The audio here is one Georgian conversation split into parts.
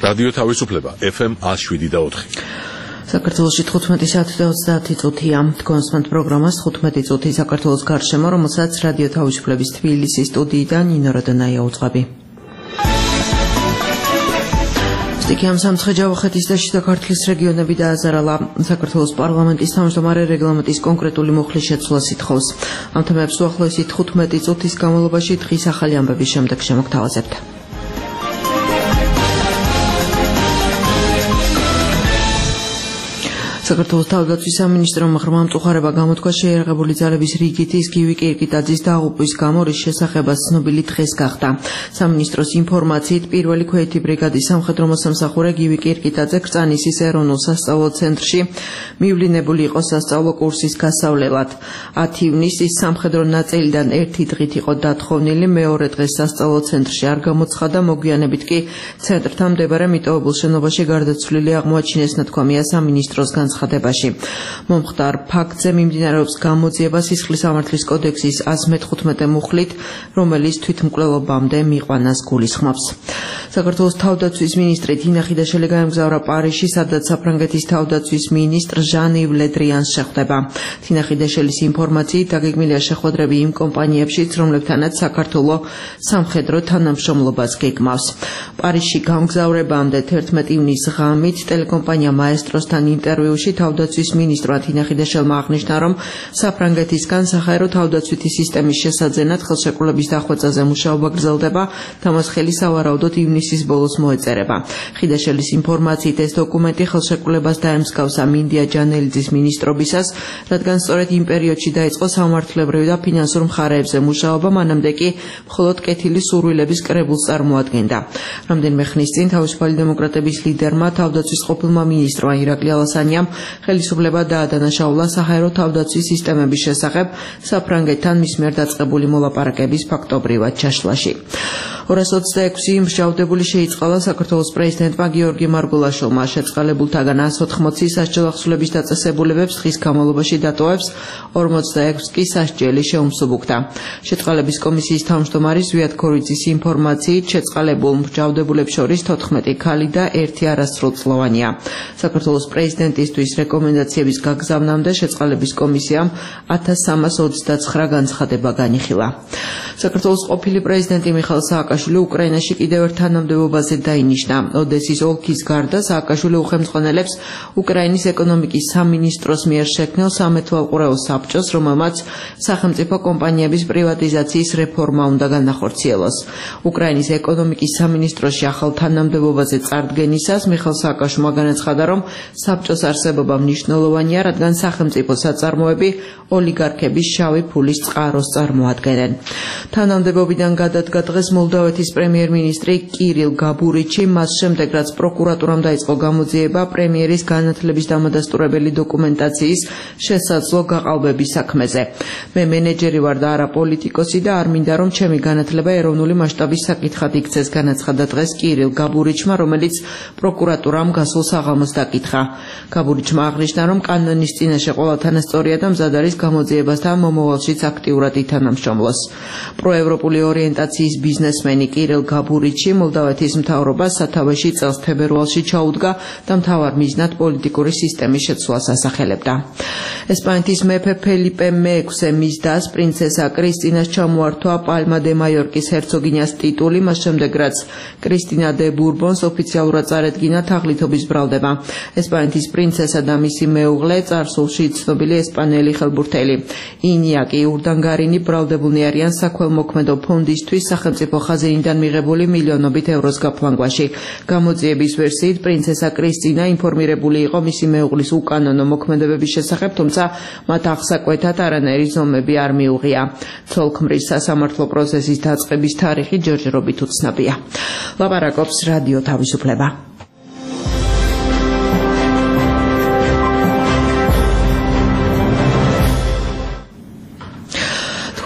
რადიო თავისუფლება FM 107.4. საქართველოში 15 საათი და 30 წუთია. თქვენსმენთ პროგრამას 15 წუთი საქართველოს გარშემო, რომელსაც რადიო თავისუფლების თბილისის სტუდიიდან ნინო როდონაია უძღვები. სტიქიამ სამცხე ჯავახეთის და შიდა ქართლის რეგიონები დააზარალა. საქართველოს პარლამენტის თავმჯდომარე რეგლამენტის კონკრეტული მუხლის შეცვლას ითხოვს. ამ თემებს უახლოესი 15 წუთის განმავლობაში დღის ახალი ამბების შემდეგ შემოგთავაზებთ. საქართველოს თავდაცვის სამინისტრომ ღრმა მწუხარება გამოთქვა შეიარაღებული ძალების რიგითის გივი კირკიტაძის დაღუპვის გამო, რის შესახებაც ცნობილი დღეს გახდა. სამინისტროს ინფორმაციით პირველი ქვეითი ბრიგადის სამხედრო მოსამსახურე გივი კირკიტაძე ქრწანისის ეროვნულ სასწავლო ცენტრში მივლინებული იყო სასწავლო კურსის გასავლელად. 10 ივნისის სამხედრო ნაწილიდან ერთი დღით იყო დათხოვნილი, მეორე დღეს სასწავლო ცენტრში არ გამოცხადა, მოგვიანებით კი ცენტრთან მდებარე მიტოვებულ შენობაში გარდაცვლილი აღმოაჩინეს, ნათქვამია სამინისტროს განცხადებაში. მომხდარ ფაქტზე მიმდინარეობს გამოძიება სისხლის სამართლის კოდექსის 115 მუხლით, რომელიც თვითმკვლელობამდე მიყვანას გულისხმობს. საქართველოს თავდაცვის მინისტრი თინა ხიდაშელი გაემგზავრა პარიზში, სადაც საფრანგეთის თავდაცვის მინისტრ ჟან-იվ ლე დრიანს შეხვდება. თინა ხიდაშელის ინფორმაციით დაგეგმილია შეხვედრები იმ კომპანიებშიც, რომლებთანაც საქართველო სამხედრო თანამშრომლობას გეგმავს. პარიზში გამგზავრებამდე 11 ივნისის ღამით ტელეკომპანია მაესტროსთან ინტერვიუში თავდაცვის მინისტრმა თინა ხიდაშელმა აღნიშნა, რომ საფრანგეთისგან საჰაერო თავდაცვითი სისტემის შესაძენად ხელშეკრულების დახვეწაზე მუშაობა გრძელდება, თამას ხელი სავარაუდოდ ივნისის ბოლოს მოეწერება. ხიდაშელის ინფორმაციით ეს დოკუმენტი ხელშეკრულებას დაემსგავსა მინდია ჯანელიძის მინისტრობისას, რადგან სწორედ იმ პერიოდში დაიწყო სამართლებრივი და ფინანსურ მხარეებზე მუშაობა, მანამდე კი მხოლოდ კეთილი სურვილების კრებულს წარმოადგენდა. რამდენიმე ხნის წინ თავისუფალი დემოკრატების ლიდერმა, თავდაცვის ყოფილმა მინისტრმა ირაკლი ალასანიამ ხელისუფლება დაადანაშაულა საჰაერო თავდაცვის სისტემების შესახებ საფრანგეთთან მის მიერ დაწყებული მოლაპარაკების ფაქტობრივად ჩაშლაში. 226 მსჯავრდებული შეიწყალა საქართველოს პრეზიდენტმა გიორგი მარგულაშვილმა. შეწყალებულთაგან 180 სასჯელ ახსულების დაწესებულებებს დღის განმავლობაში დატოვებს, 46 კი სასჯელი შეუმსუბუქდა. შეწყალების კომისიის თავმჯდომარი ზვიად ქორიძის ინფორმაციით შეწყალებულ მსჯავრდებულებს შორის 14 ქალი და 1 არასრულწლოვანია. საქართველოს პრეზიდენტისთვის რეკომენდაციების გაგზავნამდე შეწყალების კომისიამ 1329 განცხადება განიხილა. საქართველოს ყოფილი პრეზიდენტი მიხაილ სააკაშვილი უკრაინაში კიდევ ერთ თანამდებობაზე დაინიშნა. ოდესის ოლქის გარდა სააკაშვილი უხელმძღვანელებს უკრაინის ეკონომიკის სამინისტროს მიერ შექმნილ სამეთვალყურეო საბჭოს, რომელმაც სახელმწიფო კომპანიების პრივატიზაციის რეფორმა უნდა განახორციელოს. უკრაინის ეკონომიკის სამინისტროში ახალ თანამდებობაზე წარდგენისას მიხაილ სააკაშვილმა განაცხადა, რომ საბჭოს არსებობა მნიშვნელოვანია, რადგან სახელმწიფო საწარმოები ოლიგარქების შავი ფულის წყაროს წარმოადგენენ. თანამდებობიდან გადადგა დღეს მოლდოვეთის პრემიერ-მინისტრი კირილ გაბურიჩი, მას შემდეგ რაც პროკურატურამ დაიწყო გამოძიება პრემიერის განათლების დამადასტურებელი დოკუმენტაციის შესაძლო გაყალბების საქმეზე. მე მენეჯერი ვარ და არა პოლიტიკოსი და არ მინდა რომ ჩემი განათლება ეროვნული მასშტაბის საკითხად იქცეს, განაცხადა დღეს კირილ გაბურიჩმა, რომელიც პროკურატურამ გასულ საღამოს დაკითხა. გაბურიჩმა აღნიშნა, რომ კანონის წინაშე ყველა თანასწორია და მზად არის გამოძიებასთან მომავალშიც აქტიურად ითანამშრომლოს. პროევროპული ორიენტაციის ბიზნესმენი კირილ გაბურიჩი მოლდოვეთის მთავრობას სათავეში წელს თებერვალში ჩაუდგა და მთავარ მიზნად პოლიტიკური სისტემის შეცვლას ასახელებდა. ესპანეთის მეფე ფელიპე მე-6 მისდას პრინცესა კრისტინას ჩამოართვა პალმა დე მაიორკის ჰერცოგინიას ტიტული, მას შემდეგ რაც კრისტინა დე ბურბონს ოფიციალურად წარედგინა თაღლითობის ბრალდება. ესპანეთის პრინცესა და მისი მეუღლე წარსულში ცნობილი ესპანელი ხელბურთელი ინიაკი ურდანგარინი ბრალდებულნი არიან საქველმოქმედო ფონდისთვის სახელმწიფო ხაზინიდან მიღებული მილიონობით ევროს გაფლანგვაში. გამოძიების ვერსიით პრინცესა კრისტინა ინფორმირებული იყო მისი მეუღლის უკანონო მოქმედებების შესახებ, თუმცა მათ აღსაკვეთად არანაირი ზომები არ მიუღია. ცოლ-ქმრის სასამართლო პროცესის დაწყების თარიღი ჯერჯერობით უცნობია. ლაპარაკობს რადიო თავისუფლება.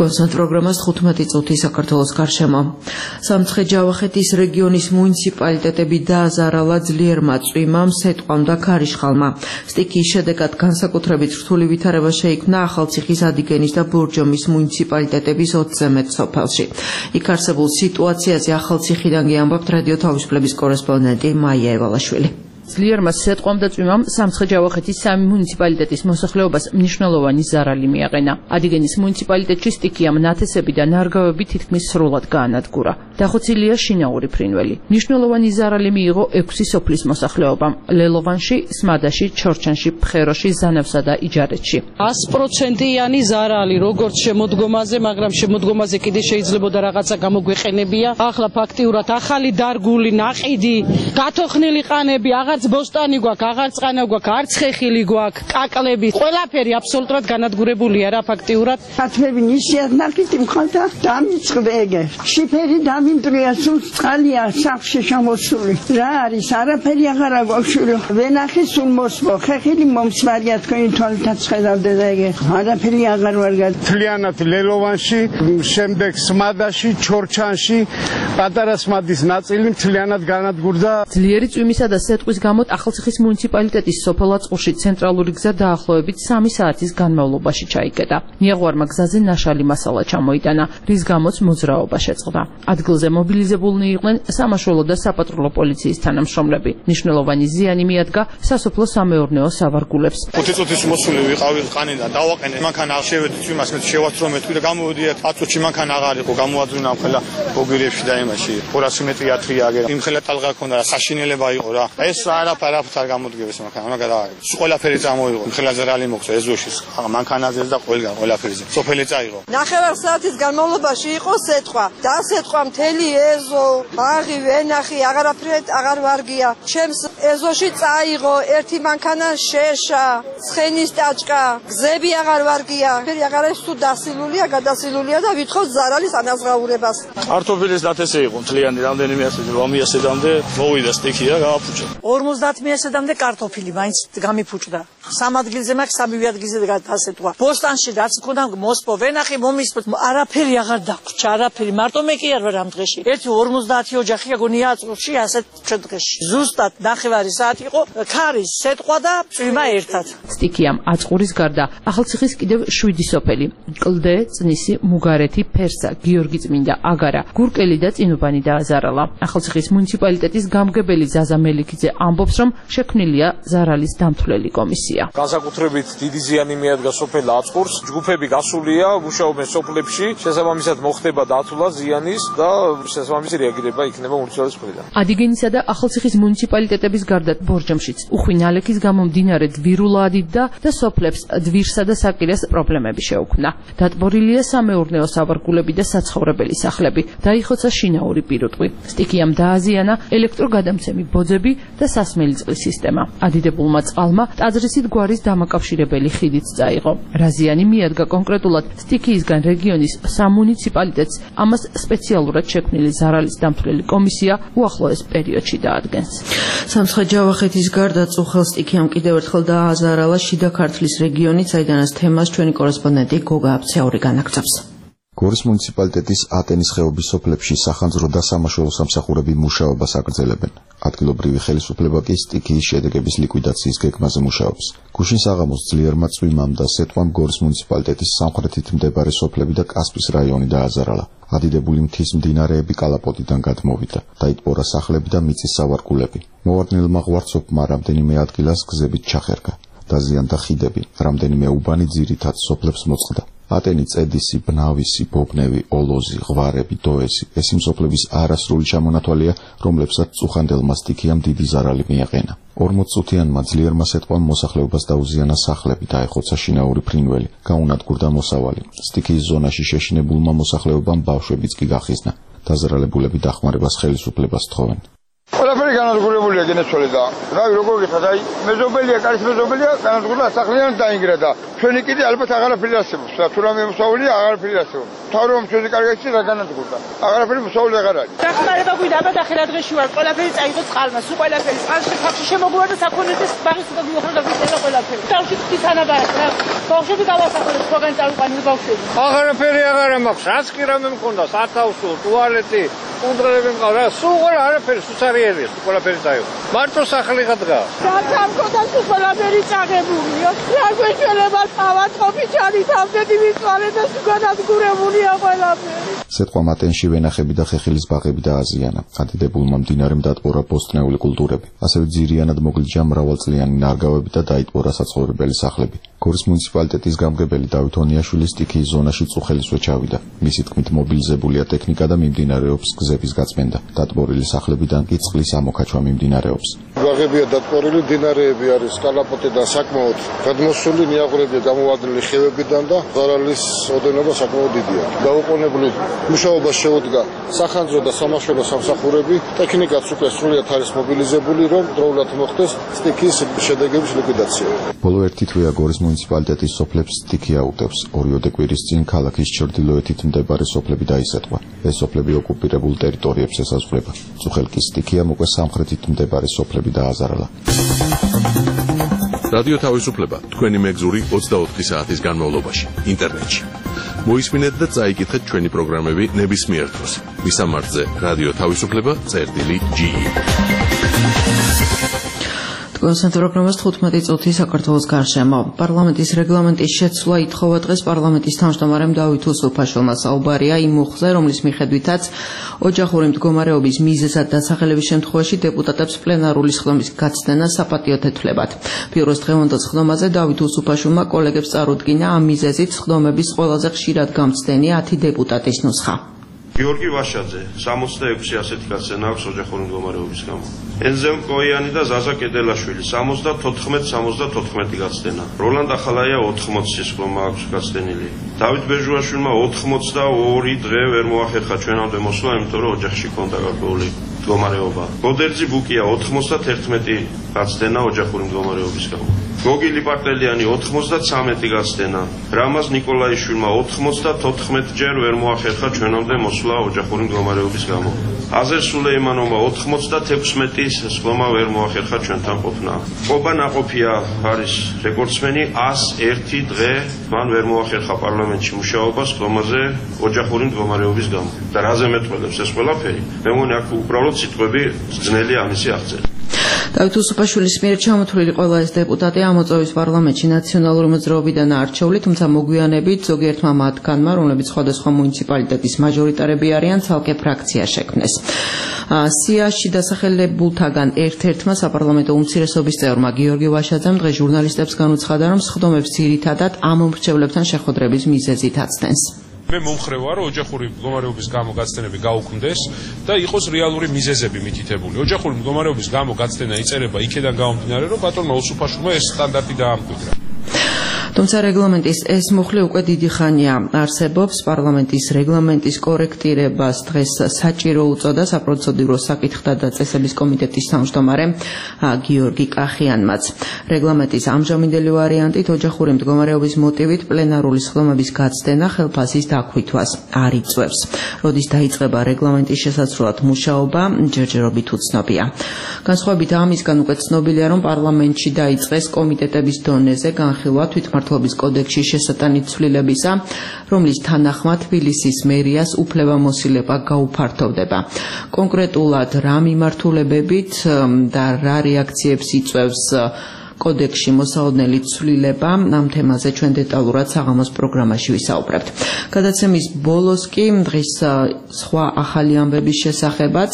თქვენსთან პროგრამას 15 წუთი საქართველოს გარშემო. სამცხე-ჯავახეთის რეგიონის მუნიციპალიტეტები დააზარალა ძლიერმა წვიმამ, სეტყვამ და ქარიშხალმა. სტიქიის შედეგად განსაკუთრებით რთული ვითარება შეიქმნა ახალციხის, ადიგენის და ბორჯომის მუნიციპალიტეტების 20-ზე მეტ სოფელში. იქ არსებულ სიტუაციაზე ახალციხიდან გიამბობთ რადიო თავისუფლების კორესპონდენტი მაია ევალაშვილი. ძლიერმა სეტყვამ და წვიმამ სამცხე-ჯავახეთის სამი მუნიციპალიტეტის მოსახლეობას მნიშვნელოვანი ზარალი მიაყენა. ადიგენის მუნიციპალიტეტში სტიქიამ ნათესები და ნარგავები თითქმის სრულად გაანადგურა. დახოცილია შინაური ფრინველი. მნიშვნელოვანი ზარალი მიიღო 6 სოფლის მოსახლეობამ: ლელოვანში, სმადაში, ჩორჩანში, ფხეროში, ზანავსა და იჯარეთში. 100%-იანი ზარალი, როგორც შემოდგომაზე, მაგრამ შემოდგომაზე კიდე შეიძლებოდა რაღაცა გამოგვეყენებია. ახლა ფაქტიურად ახალი დარგული, ნაყიდი, გათოხნილი ყანები, აღარც ბოსტანი გვაქვს, აღარც ყანა გვაქვს, არც ხეხილი გვაქვს, კაკლები, ყველაფერი აბსოლუტურად განადგურებულია რა ფაქტიურად. ხათმები ნისიათ ნაკიტი მქონდა, დამიწყდა ეგე. შიფერი დამიმტრია, სულ წყალია სახლში შემოსული. რა არის, არაფერი აღარ აქვს. ვენახი სულ მოსმო, ხეხილი მომსვარია თქვენი თვალთაც ხედავდეთ ეგე. არაფერი აღარ ვარ გად. თლიანად ლელოვანში, შემდეგ სმადაში, ჩორჩანში, პატარა სმადის ნაწილი თლიანად განადგურდა. ძლიერი წვიმისა და სეტყვის გამო ახალციხის მუნიციპალიტეტის სოფელ აწყურში ცენტრალური გზა დაახლოებით 3 საათის განმავლობაში ჩაიკეტა. ნიაღვარმა გზაზე ნაშალი მასალა ჩამოიტანა, რის გამოც მოძრაობა შეწყდა. ადგილზე მობილიზებულნი იყვნენ სამაშველო და საპატრულო პოლიციის თანამშრომლები. მნიშვნელოვანი ზიანი მიადგა სასოფლო სამეურნეო სავარგულებს. 5 წუთის მოსული ვიყავი ყანიდან, დავაყენე. მანქან არ შევედი წვიმას, მე შევაცრო მეთქვი და გამოვიდიათ 10 წუთში მანქან აღარ იყო, გამოაძვნა ხოლა ბოგირებში და იმაში. 200 მეტრი ათრია აგერა. იმ ხელა ტალღა ქონდა, საშინელება იყო რა. ეს არაფერ არ გამოდგებეს მანქანა, მაგა დააგებს. ყველაფერი წამოიღო. ხელა ზრალი მოხდა ეზოში, მანქანაზე და ყველაფერზე. სოფელი წაიღო. 9 საათის განმავლობაში იყო სეტყვა. და სეტყვა მთელი ეზო, ბაღი, ვენახი, აღარ ვარგია. ჩემს ეზოში წაიღო ერთი მანქანა შეშა, ცხენის ტაჭკა, გზები აღარ ვარგია. ფერი აღარ არის თუ დასილულია, გადასილულია და ვითხოვთ ზარალის ანაზღაურებას. კარტოფილის ნათესი იყო მთლიანი რამდენიმე ასეთი 800-მდე მოვიდა სტიქია გამაფუჭა. 50 მიასედამდე კარტოფილი მაინც გამიფუჭდა. 3 ადგილზე მაქვს, 3 ადგილზე გადასეტყვა. ბოსტანში რაც მქონდა მოსპო, ვენახი მომისპო, არაფერი აღარ დაგვჭა, არაფერი. მარტო მე კი არ ვარ ამ დღეში. ერთი 50 ოჯახია გონია აწყურში ასეთ დღეში. ზუსტად 9 საათი იყო, ქარის სეტყვა და წვიმა ერთად. სტიქიამ აწყურის გარდა ახალციხის კიდევ 7 სოფელი: კლდე, წნისი, მუგარეთი, ფერსა, გიორგიწმინდა, აგარა, გურკელი და წინუბანი დააზარალა. ახალციხის მუნიციპალიტეტის გამგებელი ზაზა მელიქიძე ამბობს, რომ შექმნილია ზარალის დამთვლელი კომისია. განსაკუთრებით დიდი ზიანი მიადგა სოფელ აწყურს, ჯგუფები გასულია, მუშაობენ სოფლებში, შესაბამისად მოხდება დათვლა ზიანის და შესაბამისი რეაგირება იქნება მუნიციპალიტეტის მხრიდან. ადიგენისა და ახალციხის მუნიციპალიტეტების გარდა ბორჯომშიც უხვი ნალექის გამო მდინარე დვირულაადიდდა და სოფლებს დვირსა და საკირას პრობლემები შეუქმნა. დატბორილია სამეურნეო სავარგულები და საცხოვრებელი სახლები, დაიხოცა შინაური პირუტყვი. სტიქიამ დააზიანა ელექტროგადამცემი ბოძები და სასმელი წყლის სისტემა. ადიდებულმა წყალმა ტაძრისით გვარის დამაკავშირებელი ხიდიც წაიღო. რაზიანი მიადგა კონკრეტულად სტიქიისგან რეგიონის სამუნიციპალიტეტს, ამას სპეციალურად შექმნილი ზარალის დამთვლელი კომისია უახლოეს პერიოდში დაადგენს. სამცხე-ჯავახეთის გარდა წუხელ სტიქიამ კიდევ ერთხელ დააზარალა შიდა ქართლის რეგიონი, საიდანაც თემას ჩვენი კორესპონდენტი გოგა აფცეური განაგრძობს. გორის მუნიციპალიტეტის ატენის ხეობის სოფლებში სახანძრო და სამაშველო სამსახურები მუშაობას აგრძელებენ. ადგილობრივი ხელისუფლება კი სტიქიის შედეგების ლიკვიდაციის გეგმაზე მუშაობს. გუშინ საღამოს ძლიერმა წვიმამ და სეტყვამ გორის მუნიციპალიტეტის სამხრეთით მდებარე სოფლები და კასპის რაიონი დააზარალა. ადიდებული მთის მდინარეები კალაპოტიდან გადმოვიდა. დაიტბორა სახლები და მიწის სავარგულები. მოვარდნილმა ღვარცობმა რამდენიმე ადგილას გზებით ჩახერგა. დაზიანდა ხიდები, რამდენიმე უბანი ძირითად სოფლებს მოწყდა. ატენი, წედისი, ბნავისი, ბობნევი, ოლოზი, ღვარები, დოესი, ეს იმ სოფლების არასრული ჩამონათვალია, რომლებსაც წუხანდელმა სტიქიამ დიდი ზარალი მიაყენა. 40 წუთიანმა ძლიერმა სეტყვამ მოსახლეობას დაუზიანა სახლები, დაეხოცა შინაური ფრინველი, გაუნადგურდა მოსავალი. სტიქიის ზონაში შეშინებულმა მოსახლეობამ ბავშვებიც კი გახიზნა. დაზარალებულები დახმარებას ხელისუფლებას თხოვენ. ყველაფერი განადგურებულია გენეცვალე და რავი როგორ გიხარ აი მეზობელია კარის მეზობელია განადგურდა სახლიდან დაინგრა და ჩვენი კიდე ალბათ აღარაფერი არსებობს თუ რამე მოსავლია აღარაფერი არსებობს თავრობამ ჩვენი კარგაში რა განადგურდა აღარაფერი მოსავალი აღარ არის დახმარება გვინდა აბა დახელა დღეში ვარ ყველაფერი წაიღო წყალმა სულ ყველაფერი წყალში ფაქში შემოგვარდა საქონლის ბაღის და მიუხედავად და ყველაფერი თავში თითანაბარად რა ბავშვები გავასახელეთ თქვენ წარუყანილი ბავშვები აღარაფერი აღარ მაქვს რაც კი რამე მქონდა სათავსო ტუალეტი კონტროლები მყავდა სულ არაფერი სუცარიელია ყველაფერი დაიღო მარტო სახლი გადაგა რაც არ მქონდა სულ ყველაფერი წაღებულია რა გვეშველება თავატყოფი ჩარითავდები მიწვალე და სულ განადგურებულია ყველაფერი სიტყვა მატენში ვენახები და ხეხილის ბაღები დააზიანა ადიდებულმა მდინარემ დატბორა ბოსტნეული კულტურები ასევე ძირიანად მოგლიჯა მრავალწლიანი ნარგავები და დაიტბორა საცხოვრებელი სახლები გორის მუნიციპალიტეტის გამგებელი დავით ონიაშვილი სტიქიის ზონაში წუხელისვე ჩავიდა მისი თქმით მობილიზებულია ტექნიკა და მიმდინარეობს გზების გაწმენდა დატბორილი სახლებიდან კი წყლის ამოქაჩვა მიმდინარეობს ბაღებია დატბორილი მდინარეები არის კალაპოტიდან საკმაოდ გადმოსული ნიაღვრებია გამოვადლილი ხევებიდან და ზარალის ოდენობა საკმაოდ დიდია დაუყოვნებლივ მუშაობას შეუდგა სახანძრო და სამაშველო სამსახურები ტექნიკაც უკვე სრულიად არის მობილიზებული რომ დროულად მოხდეს სტიქიის შედეგების ლიკვიდაცია ბოლო ერთი თვეა გორის მუნიციპალიტეტის სოფლებს სტიქია უტევს ორიოდე კვირის წინ ქალაქის ჩრდილოეთით მდებარე სოფლები დაისატყვა ეს სოფლები ოკუპირებულ ტერიტორიებს ესაზღვრება წუხელკის სტიქიამ უკვე სამხრეთით მდებარე სოფლები დააზარალა რადიო თავისუფლება თქვენი მეგზური 24 საათის განმავლობაში ინტერნეტში მოისმინეთ და წაიკითხეთ ჩვენი პროგრამები ნებისმიერ დროს მისამართზე რადიო თავისუფლება.ge კონსენტ პროგრამას 15 წუთი საქართველოს გარშემო პარლამენტის რეგლამენტის შეცვლა ითხოვა დღეს პარლამენტის თავმჯდომარემ დავით უსუფაშვილმა საუბარია იმ მოხზე რომლის მიხედვითაც ოჯახური მდგომარეობის მიზეზად დასახელების შემთხვევაში დეპუტატებს პლენარული სხდომის გაცდენა საპატიო თეთრებად ბიუროს დღევანდელ სხდომაზე დავით უსუფაშვილმა კოლეგებს წარუდგინა ამ მიზეზით სხდომების ყველაზე ხშირად გამცდენია 10 დეპუტატის ნუსხა გიორგი ვაშაძე 66 ასეთი გაცდენა აქვს ოჯახური მდგომარეობის გამო ენზემ კოიანი და ზაზა კედელაშვილი 74 გაცდენა როლანდ ახალაია 80 სხდომა აქვს გაცდენილი დავით ბეჟუაშვილმა 82 დღე ვერ მოახერხა ჩვენამდე მოსვლა იმიტომ რომ ოჯახში ჰქონდა გარკვეული მდგომარეობა გოდერძი ბუკია 91 გაცდენა ოჯახური მდგომარეობის გამო გოგილი პარტელიანი 93 გაცდენა რამაზ ნიკოლაიშვილმა 94 ჯერ ვერ მოახერხა ჩვენამდე მოსვლა ოჯახური მდგომარეობის გამო აზერ სულეიმანოვმა 96 სხდომა ვერ მოახერხა ჩვენთან ყოფნა ყობა ნაყოფია არის რეკორდსმენი 101 დღე მან ვერ მოახერხა პარლამენტში მუშაობა სხდომაზე ოჯახური მდგომარეობის გამო და რაზე მეტყველებს ეს ყველაფერი მე მგონი აქ უბრალოდ სიტყვები ძნელი ამისი აღწერა დავით უსუფაშვილის მიერ ჩამოთვლილი ყველა ეს დეპუტატი ამოწევს პარლამენტში ნაციონალური მოძრაობიდან არჩეული, თუმცა მოგვიანებით ზოგიერთმა მათგანმა, რომლებიც სხვადასხვა მუნიციპალიტეტის მაჟორიტარები არიან, ცალკე ფრაქცია შექმნეს. სიაში დასახელებულთაგან ერთ-ერთმა საპარლამენტო უმცირესობის წევრმა გიორგი ვაშაძემ დღეს ჟურნალისტებს განუცხადა, რომ სხდომებს ძირითადად ამ მომრჩევლებთან შეხვედრების მიზეზით აცდენს. მე მომხრე ვარ ოჯახური მდგომარეობის გამო გაცდენები გაუქმდეს და იყოს რეალური მიზეზები მითითებული. ოჯახური მდგომარეობის გამო გაცდენა იწერება იქედან გამომდინარე, რომ ბატონმა უსუფაშვილმა ეს სტანდარტი დაამკვიდრა. თუმცა რეგლამენტის ეს მუხლი უკვე დიდი ხანია არსებობს. პარლამენტის რეგლამენტის კორექტირებას დღეს საჭირო უწოდა საპროცედურო საკითხთა და წესების კომიტეტის თავმჯდომარემ გიორგი კახიანმაც. რეგლამენტის ამჟამინდელი ვარიანტით ოჯახური მდგომარეობის მოტივით პლენარული სხდომების გაცდენა ხელფასის დაქვითვას არ იწვევს. როდის დაიწყება რეგლამენტის შესაძლებლად მუშაობა, ჯერჯერობით უცნობია. განსხვავებით ამისგან უკვე ცნობილია, რომ პარლამენტში დაიწყეს კომიტეტების დონეზე განხილვა თვითმმართველობის კოდექსში შესატანით ცვლილებისა, რომლის თანახმად თბილისის მერიას უფლებამოსილება გაუფართოვდება. კონკრეტულად რა მიმართულებებით და რა რეაქციებს იწვევს კოდექსში მოსაოდნელი ცვლილება, ამ თემაზე ჩვენ დეტალურად საღამოს პროგრამაში ვისაუბრებთ. გადაცემის ბოლოს კი დღის სხვა ახალი ამბების შესახებაც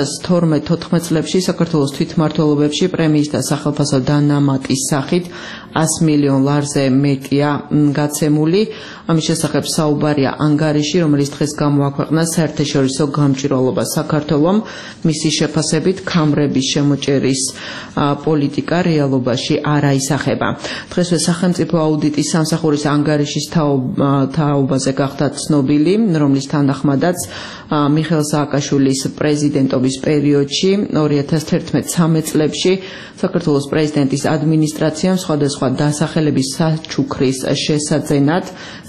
2012-14 წლებში საქართველოს თვითმმართველობებში პრემიის და სახელფასო დანამატის სახით 100 მილიონ ლარზე მეტია გაცემული. ამის შესახებ საუბარია ანგარიში, რომელიც დღეს გამოაქვეყნა საერთაშორისო გამჭვირვალობა საქართველომ. მისი შეფასებით ქამრების შემოჭერის პოლიტიკა რეალობაში არ აისახება. დღესვე სახელმწიფო აუდიტის სამსახურის ანგარიშის თაობაზე გახდა ცნობილი, რომლის თანახმადაც მიხეილ სააკაშვილის პრეზიდენტობის პერიოდში 2011-13 წლებში საქართველოს პრეზიდენტის ადმინისტრაციამ სხვადასხვა დასახელების საჩუქრის შესაძენად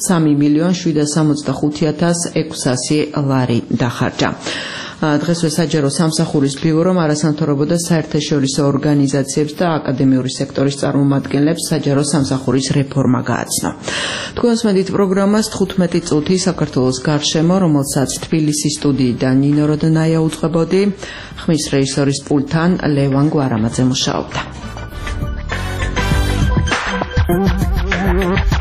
3.765.600 ლარი დახარჯა. დღესვე საჯარო სამსახურის ბიურომ არასამთავრობო და საერთაშორისო ორგანიზაციებს და აკადემიური სექტორის წარმომადგენლებს საჯარო სამსახურის რეფორმა გააცნო. თქვენ უსმენთ პროგრამას 15 წუთი საქართველოს გარშემო, რომელსაც თბილისის სტუდიიდან ნინო როდნაია უძღვებოდი, ხმის რეჟისორის პულტთან ლევან გვარამაძე მუშაობდა.